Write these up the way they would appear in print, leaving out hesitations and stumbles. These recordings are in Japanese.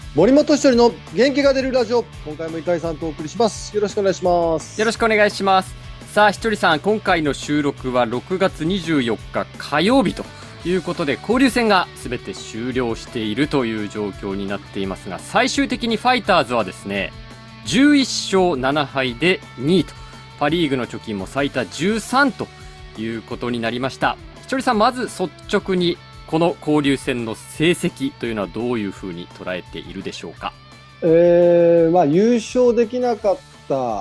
森本一人の元気が出るラジオ、今回も伊海さんとお送りします。よろしくお願いします。 よろしくお願いします。さあ、ひとりさん、今回の収録は6月24日火曜日ということで、交流戦が全て終了しているという状況になっていますが、最終的にファイターズはですね、11勝7敗で2位と、パリーグの貯金も最多13ということになりました。ひとりさん、まず率直にこの交流戦の成績というのはどういうふうに捉えているでしょうか。 優勝できなかった、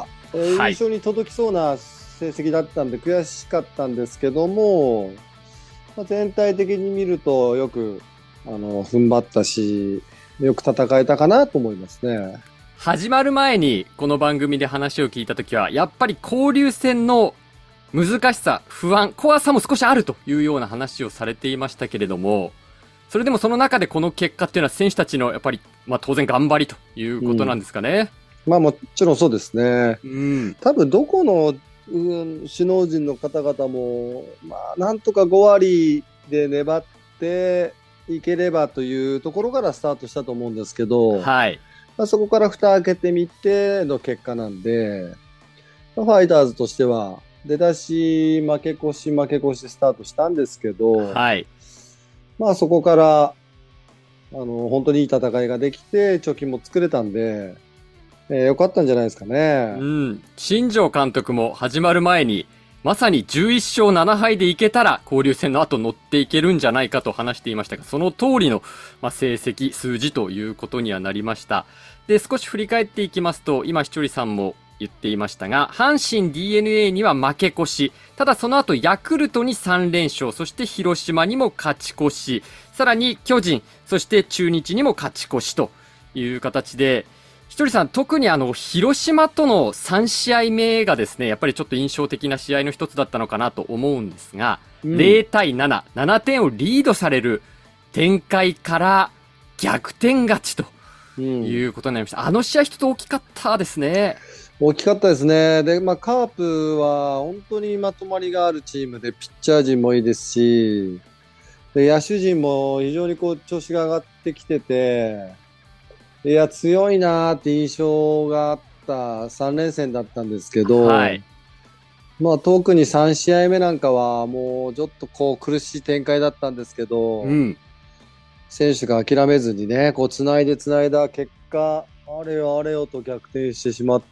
優はい。 勝に届きそうな成績だったんで悔しかったんですけども、全体的に見るとよく踏ん張ったし、よく戦えたかなと思いますね。 始まる前にこの番組で話を聞いたときは、やっぱり交流戦の難しさ、不安、怖さも少しあるというような話をされていましたけれども、それでもその中でこの結果っていうのは選手たちのやっぱり、当然頑張りということなんですかね。 もちろんそうですね。 うん。 多分どこの、首脳陣の方々も、なんとか5割で粘っていければというところからスタートしたと思うんですけど、 はい。 そこから蓋開けてみての結果なんで、ファイターズとしては出だし負け越しでスタートしたんですけど、 はい。 そこから本当にいい戦いができて貯金も作れたんで、良かったんじゃないですかね。 うん。新庄監督も始まる前に、まさに11勝7敗でいけたら交流戦の後乗っていけるんじゃないかと話していましたが、その通りの、成績、数字ということにはなりました。で、少し振り返っていきますと、今ひとりさんも言っていましたが、阪神 DNA には負け越し、ただその後ヤクルトに3連勝、そして広島にも勝ち越し、さらに巨人、そして中日にも勝ち越しという形で、ひとりさん、特に広島との3試合目がですね、やっぱりちょっと印象的な試合の一つだったのかなと思うんですが、0対7、7点をリードされる展開から逆転勝ちということになりました。あの試合一つ大きかったですね。 大きかったですね。で、カープは本当にまとまりがあるチームで、ピッチャー陣もいいですし、で野手陣も非常に調子が上がってきてて、いや、強いなーって印象があった3連戦だったんですけど、 はい。 特に3試合目なんかはもうちょっと苦しい展開だったんですけど、 うん。 選手が諦めずにね、繋いだ結果、あれよあれよと逆転してしまって、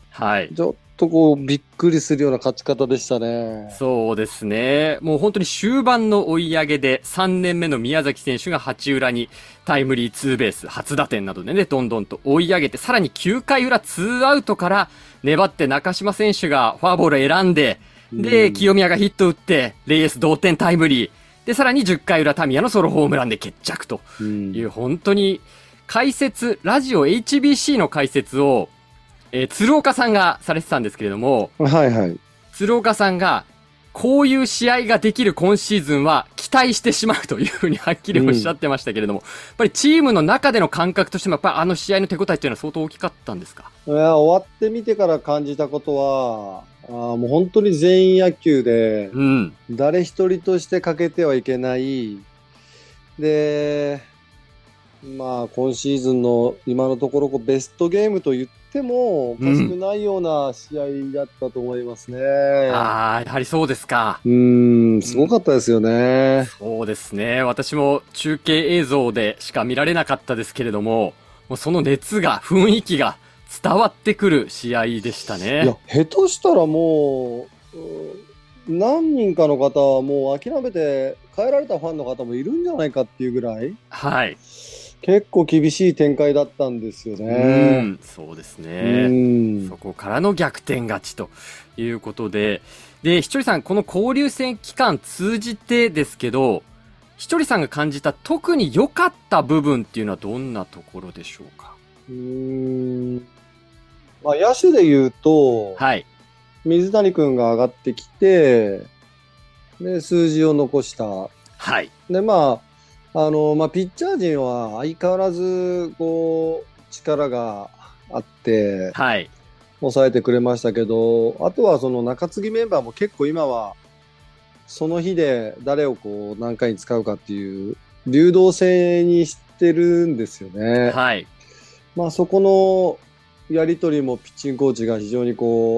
はい。 ちょっとびっくりするような勝ち方でしたね。 そうですね。もう本当に終盤の追い上げで3年目の宮崎選手が8裏にタイムリーツーベース、初打点などでね、どんどんと追い上げて、さらに9回裏ツーアウトから粘って中島選手がフォアボールを選んで、で、清宮がヒット打って、レイエス同点タイムリー。で、さらに10回裏タミヤのソロホームランで決着という、本当にラジオ HBC の解説を、鶴岡さんがされてたんですけれども、 はいはい。 鶴岡さんが、こういう試合ができる今シーズンは期待してしまうというふうにはっきりおっしゃってましたけれども、やっぱりチームの中での感覚としても、やっぱりあの試合の手応えというのは相当大きかったんですか？ いや、終わってみてから感じたことは、もう本当に全員野球で、 うん。 誰一人として欠けてはいけない。で、今シーズンの今のところベストゲームと言ってもおかしくないような試合だったと思いますね。 ああ、やはりそうですか。 すごかったですよね。 そうですね。私も中継映像でしか見られなかったですけれども、もうその熱が、雰囲気が伝わってくる試合でしたね。 いや、下手したらもう、何人かの方はもう諦めて帰られたファンの方もいるんじゃないかっていうぐらい、 はい。 結構厳しい展開だったんですよね。 そうですね。そこからの逆転勝ちということで、で、ひとりさん、この交流戦期間通じてですけど、ひとりさんが感じた特に良かった部分っていうのはどんなところでしょうか？ 野手で言うと、 はい。 水谷君が上がってきて、で、数字を残した。 はい。 で、ピッチャー陣は相変わらず、力があって、 はい。 抑えてくれましたけど、あとはその中継ぎメンバーも結構今は、その日で誰を何回に使うかっていう、流動性にしてるんですよね。 はい。 そこのやりとりもピッチングコーチが非常に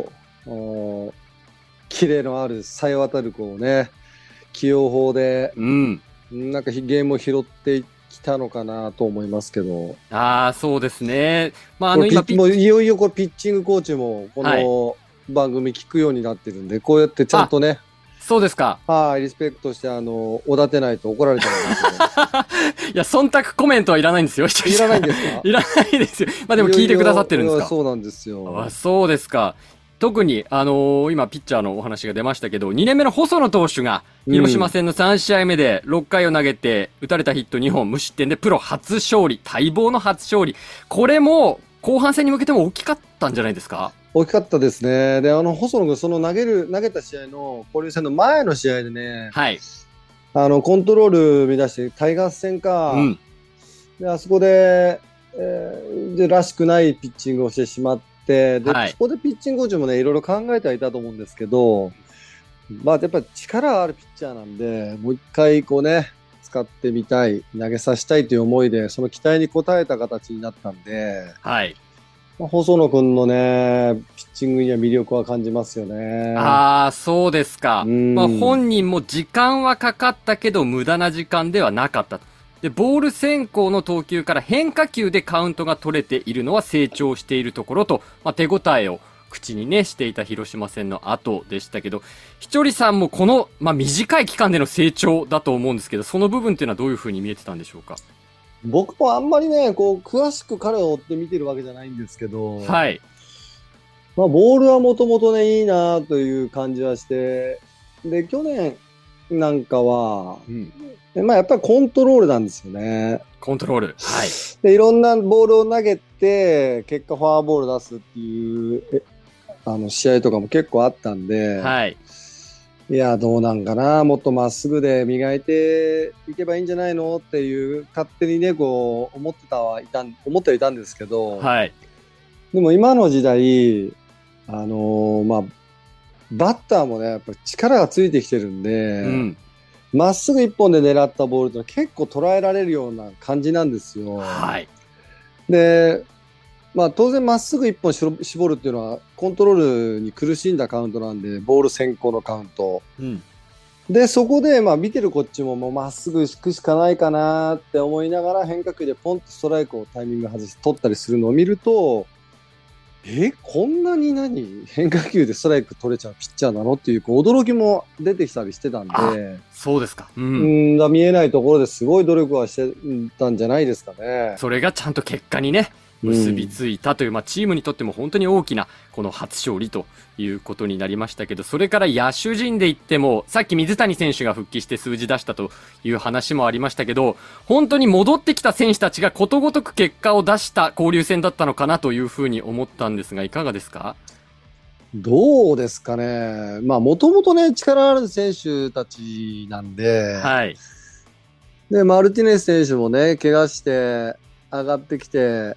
キレのある、さえ渡る起用法で、なんかゲームを拾ってきたのかなと思いますけど。 そうですね。 もういよいよピッチングコーチもこの番組聞くようになってるんで、こうやってちゃんとね。 そうですか。 リスペクトしておだてないと怒られちゃうんですけど。 いや、忖度コメントはいらないんですよ。 いらないんですか？ いらないですよ。でも聞いてくださってるんですか？ そうなんですよ。 そうですか。特に、今、ピッチャーのお話が出ましたけど、2年目の細野投手が、広島戦の3試合目で6回を投げて、打たれたヒット2本、無失点でプロ初勝利、待望の初勝利。これも、後半戦に向けても大きかったんじゃないですか？ 大きかったですね。で、細野君、その投げた試合の交流戦の前の試合でね、コントロール乱して、タイガース戦か、で、あそこで、らしくないピッチングをしてしまって、で、そこでピッチングコーチもね、いろいろ考えてはいたと思うんですけど、やっぱり力あるピッチャーなんで、もう一回使ってみたい、投げさせたいという思いで、その期待に応えた形になったんで、細野君のね、ピッチングには魅力は感じますよね。 そうですか。本人も時間はかかったけど、無駄な時間ではなかったと。で、ボール先行の投球から変化球でカウントが取れているのは成長しているところと、手応えを口にね、していた広島戦の後でしたけど、ひちょりさんもこの、短い期間での成長だと思うんですけど、その部分っていうのはどういうふうに見えてたんでしょうか？ 僕もあんまりね、詳しく彼を追って見てるわけじゃないんですけど、ボールはもともとね、いいなという感じはして、で、去年なんかは、やっぱりコントロールなんですよね。 コントロール。 で、いろんなボールを投げて、結果フォアボール出すっていう、試合とかも結構あったんで、いや、どうなんかな、もっとまっすぐで磨いていけばいいんじゃないのっていう、勝手にね、思ってはいたんですけど、でも今の時代、バッターもね、やっぱり力がついてきてるんで、まっすぐ一本で狙ったボールって結構捉えられるような感じなんですよ。で、当然まっすぐ一本絞るっていうのはコントロールに苦しんだカウントなんで、ボール先行のカウント。で、そこで見てるこっちももうまっすぐ行くしかないかなって思いながら変化球でポンとストライクをタイミング外して取ったりするのを見ると、こんなに変化球でストライク取れちゃうピッチャーなのっていう驚きも出てきたりしてたんで。 そうですか。 見えないところですごい努力はしてたんじゃないですかね。 それがちゃんと結果にね、結びついたという、チームにとっても本当に大きなこの初勝利ということになりましたけど、それから野手陣で言っても、さっき水谷選手が復帰して数字出したという話もありましたけど、本当に戻ってきた選手たちがことごとく結果を出した交流戦だったのかなというふうに思ったんですが、いかがですか？ どうですかね。もともとね、力ある選手たちなんで、で、マルティネス選手もね、怪我して上がってきて、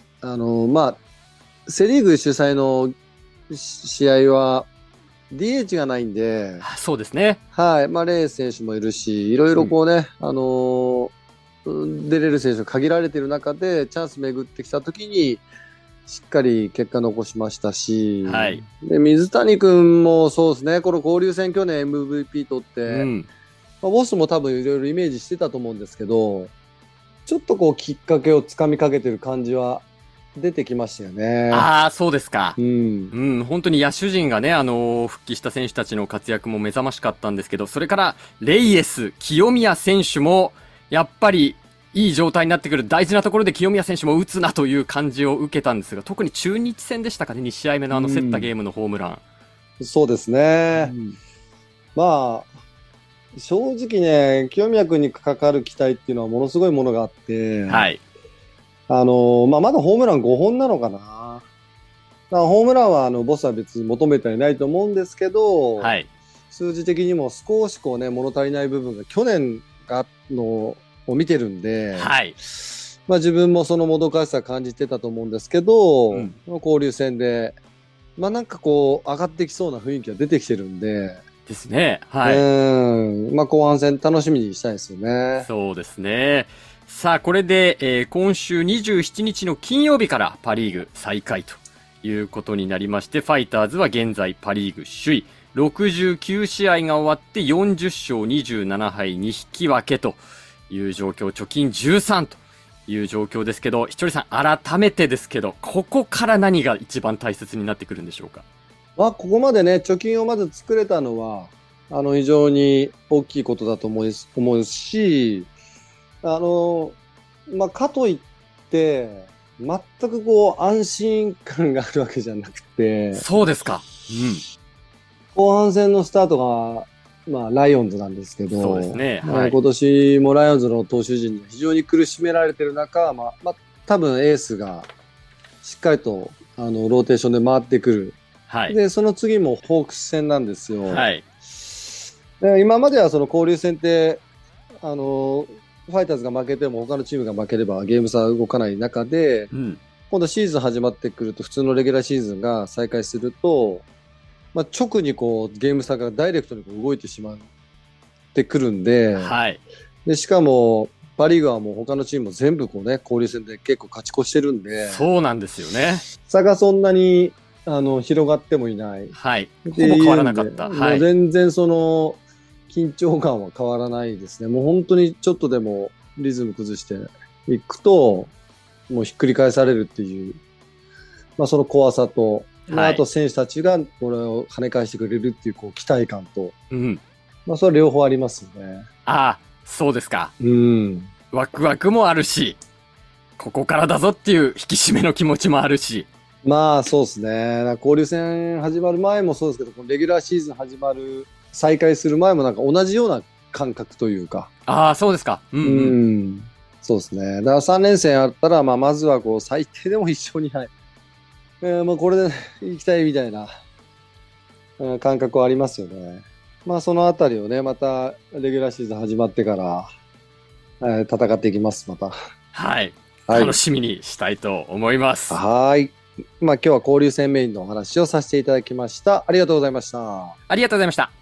セリーグ主催の試合は DH がないんで、 そうですね。 レイ選手もいるし、いろいろ出れる選手が限られている中で、チャンス巡ってきたときに、しっかり結果残しましたし、で、水谷君もそうですね、この交流戦去年 MVP 取って、ボスも多分いろいろイメージしてたと思うんですけど、ちょっときっかけをつかみかけてる感じは出てきましたよね。 そうですか。本当に野手陣がね、復帰した選手たちの活躍も目覚ましかったんですけど、それから、レイエス、清宮選手も、やっぱり、いい状態になってくる大事なところで清宮選手も打つなという感じを受けたんですが、特に中日戦でしたかね、2試合目の競ったゲームのホームラン。 そうですね。正直ね、清宮君にかかる期待っていうのはものすごいものがあって、まだホームラン5本なのかな。ホームランはボスは別に求めてはいないと思うんですけど、数字的にも少し物足りない部分が去年がのを見てるんで、自分もそのもどかしさ感じてたと思うんですけど、交流戦で、上がってきそうな雰囲気が出てきてるんで、 ですね。 後半戦楽しみにしたいですよね。 そうですね。 さあ、これで、今週27日の金曜日からパリーグ再開ということになりまして、ファイターズは現在パリーグ首位、69試合が終わって40勝27敗2引き分けという状況、貯金13という状況ですけど、ひとりさん、改めてですけど、ここから何が一番大切になってくるんでしょうか。 ここまでね、貯金をまず作れたのは、非常に大きいことだと思うし、かといって、全く安心感があるわけじゃなくて。 そうですか。 後半戦のスタートが、ライオンズなんですけど、 そうですね。 今年もライオンズの投手陣に非常に苦しめられている中、多分エースがしっかりと、ローテーションで回ってくる。で、その次もホークス戦なんですよ。で今まではその交流戦って、ファイターズが負けても他のチームが負ければゲーム差動かない中で、今度シーズン始まってくると、普通のレギュラーシーズンが再開すると、直にゲーム差がダイレクトに動いてしまってくるんで、でしかもパ・リーグはもう他のチームも全部交流戦で結構勝ち越してるんで、 そうなんですよね。 差がそんなに広がってもいない。 ほぼ変わらなかった。 もう全然その緊張感は変わらないですね。もう本当にちょっとでもリズム崩していくと、もうひっくり返されるっていう、その怖さと、あと選手たちがこれを跳ね返してくれるっていう、期待感と、それは両方ありますよね。 そうですか。ワクワクもあるし、ここからだぞっていう引き締めの気持ちもあるし。 そうですね。交流戦始まる前もそうですけど、レギュラーシーズン再開する前も同じような感覚というか。 そうですか。 そうですね。だから3連戦あったら、まずは最低でも1勝2敗。これで行きたいみたいな、感覚はありますよね。そのあたりをね、またレギュラーシーズン始まってから、戦っていきます、また。 楽しみにしたいと思います。 今日は交流戦メインのお話をさせていただきました。ありがとうございました。 ありがとうございました。